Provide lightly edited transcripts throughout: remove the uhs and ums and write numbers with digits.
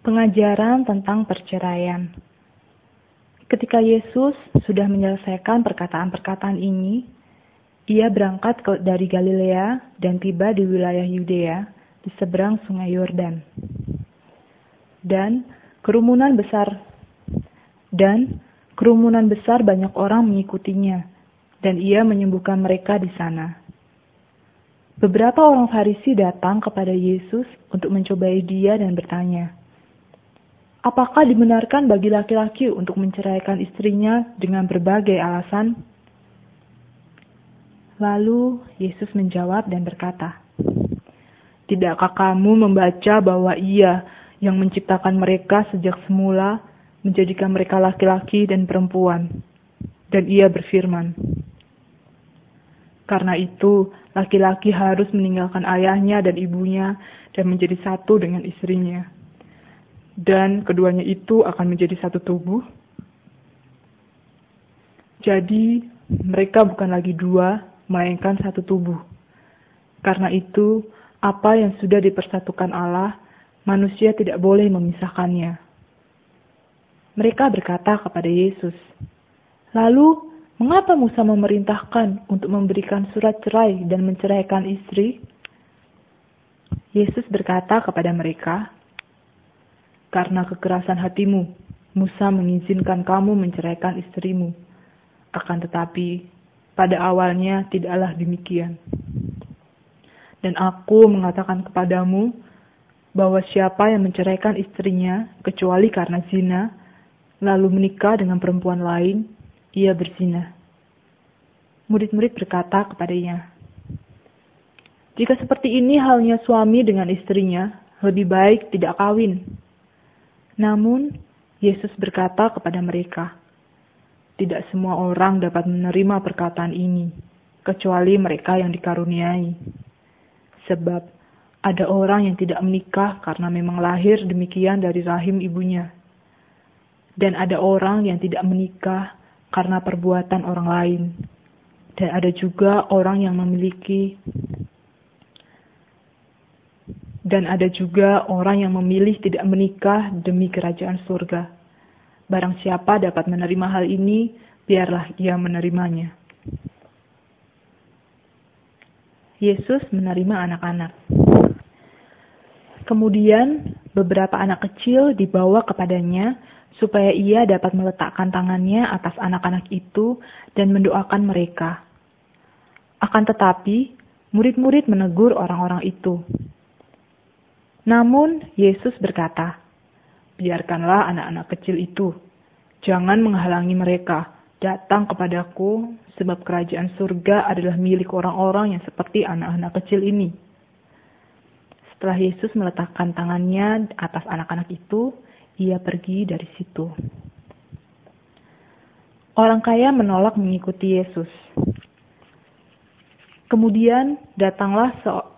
Pengajaran tentang perceraian. Ketika Yesus sudah menyelesaikan perkataan-perkataan ini, ia berangkat dari Galilea dan tiba di wilayah Yudea di seberang sungai Yordan. Dan kerumunan besar banyak orang mengikutinya, dan ia menyembuhkan mereka di sana. Beberapa orang Farisi datang kepada Yesus untuk mencobai dia dan bertanya, "Apakah dibenarkan bagi laki-laki untuk menceraikan istrinya dengan berbagai alasan?" Lalu Yesus menjawab dan berkata, "Tidakkah kamu membaca bahwa Ia yang menciptakan mereka sejak semula menjadikan mereka laki-laki dan perempuan? Dan Ia berfirman, 'Karena itu, laki-laki harus meninggalkan ayahnya dan ibunya dan menjadi satu dengan istrinya. Dan keduanya itu akan menjadi satu tubuh.' Jadi, mereka bukan lagi dua, melainkan satu tubuh. Karena itu, apa yang sudah dipersatukan Allah, manusia tidak boleh memisahkannya." Mereka berkata kepada Yesus, "Lalu, mengapa Musa memerintahkan untuk memberikan surat cerai dan menceraikan istri?" Yesus berkata kepada mereka, "Karena kekerasan hatimu, Musa mengizinkan kamu menceraikan istrimu. Akan tetapi, pada awalnya tidaklah demikian. Dan aku mengatakan kepadamu, bahwa siapa yang menceraikan istrinya, kecuali karena zina, lalu menikah dengan perempuan lain, ia berzina." Murid-murid berkata kepadanya, "Jika seperti ini halnya suami dengan istrinya, lebih baik tidak kawin." Namun, Yesus berkata kepada mereka, "Tidak semua orang dapat menerima perkataan ini, kecuali mereka yang dikaruniai. Sebab, ada orang yang tidak menikah karena memang lahir demikian dari rahim ibunya. Dan ada orang yang tidak menikah karena perbuatan orang lain. Dan ada juga orang yang memilih tidak menikah demi kerajaan surga. Barang siapa dapat menerima hal ini, biarlah ia menerimanya." Yesus menerima anak-anak. Kemudian, beberapa anak kecil dibawa kepadanya supaya ia dapat meletakkan tangannya atas anak-anak itu dan mendoakan mereka. Akan tetapi, murid-murid menegur orang-orang itu. Namun, Yesus berkata, "Biarkanlah anak-anak kecil itu. Jangan menghalangi mereka datang kepadaku, sebab kerajaan surga adalah milik orang-orang yang seperti anak-anak kecil ini." Setelah Yesus meletakkan tangannya atas anak-anak itu, ia pergi dari situ. Orang kaya menolak mengikuti Yesus. Kemudian datanglah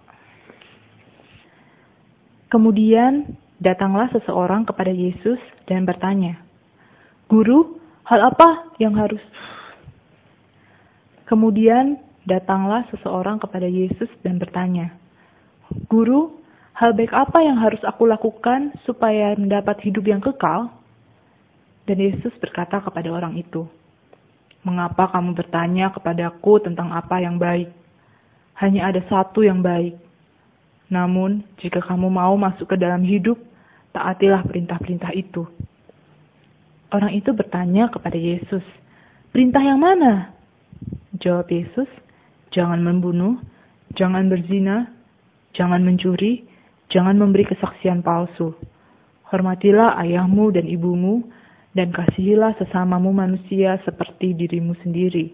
seseorang kepada Yesus dan bertanya, "Guru, hal apa yang harus..." Kemudian datanglah seseorang kepada Yesus dan bertanya, "Guru, hal baik apa yang harus aku lakukan supaya mendapat hidup yang kekal?" Dan Yesus berkata kepada orang itu, "Mengapa kamu bertanya kepadaku tentang apa yang baik? Hanya ada satu yang baik. Namun, jika kamu mau masuk ke dalam hidup, taatilah perintah-perintah itu." Orang itu bertanya kepada Yesus, "Perintah yang mana?" Jawab Yesus, "Jangan membunuh, jangan berzina, jangan mencuri, jangan memberi kesaksian palsu. Hormatilah ayahmu dan ibumu, dan kasihilah sesamamu manusia seperti dirimu sendiri."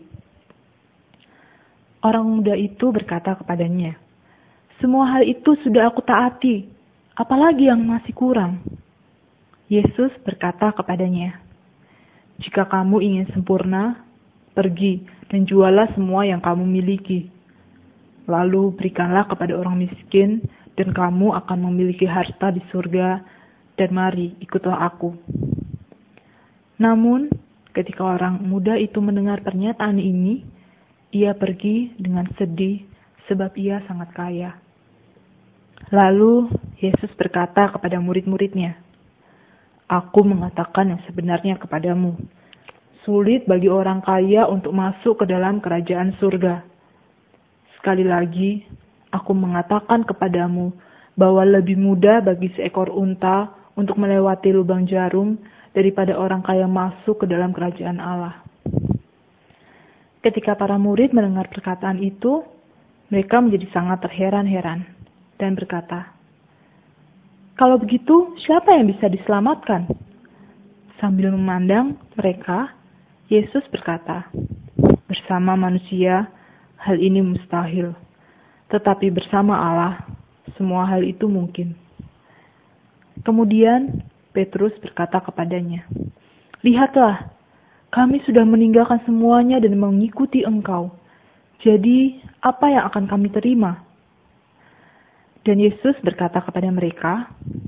Orang muda itu berkata kepadanya, "Semua hal itu sudah aku taati. Apalagi yang masih kurang?" Yesus berkata kepadanya, "Jika kamu ingin sempurna, pergi dan jualah semua yang kamu miliki. Lalu berikanlah kepada orang miskin, dan kamu akan memiliki harta di surga, dan mari ikutlah aku." Namun, ketika orang muda itu mendengar pernyataan ini, ia pergi dengan sedih sebab ia sangat kaya. Lalu Yesus berkata kepada murid-muridnya, Aku mengatakan yang sebenarnya kepadamu. Sulit bagi orang kaya untuk masuk ke dalam kerajaan surga. Sekali lagi, aku mengatakan kepadamu bahwa lebih mudah bagi seekor unta untuk melewati lubang jarum daripada orang kaya masuk ke dalam kerajaan Allah. Ketika para murid mendengar perkataan itu, mereka menjadi sangat terheran-heran dan berkata, "Kalau begitu, siapa yang bisa diselamatkan?" Sambil memandang mereka, Yesus berkata, "Bersama manusia, hal ini mustahil. Tetapi bersama Allah, semua hal itu mungkin." Kemudian, Petrus berkata kepadanya, "Lihatlah, kami sudah meninggalkan semuanya dan mengikuti Engkau. Jadi, apa yang akan kami terima?" Dan Yesus berkata kepada mereka,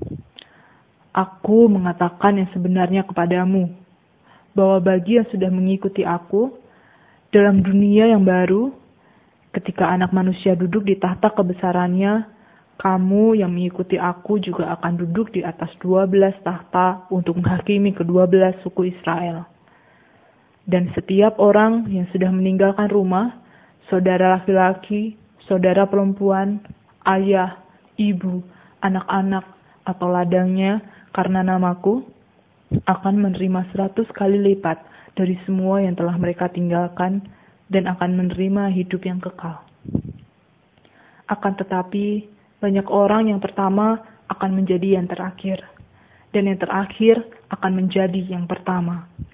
"Aku mengatakan yang sebenarnya kepadamu, bahwa bagi yang sudah mengikuti Aku, dalam dunia yang baru, ketika Anak Manusia duduk di tahta kebesarannya, kamu yang mengikuti Aku juga akan duduk di atas 12 tahta untuk menghakimi ke-12 suku Israel. Dan setiap orang yang sudah meninggalkan rumah, saudara laki-laki, saudara perempuan, ayah, ibu, anak-anak, atau ladangnya karena namaku, akan menerima 100 kali lipat dari semua yang telah mereka tinggalkan dan akan menerima hidup yang kekal. Akan tetapi, banyak orang yang pertama akan menjadi yang terakhir, dan yang terakhir akan menjadi yang pertama."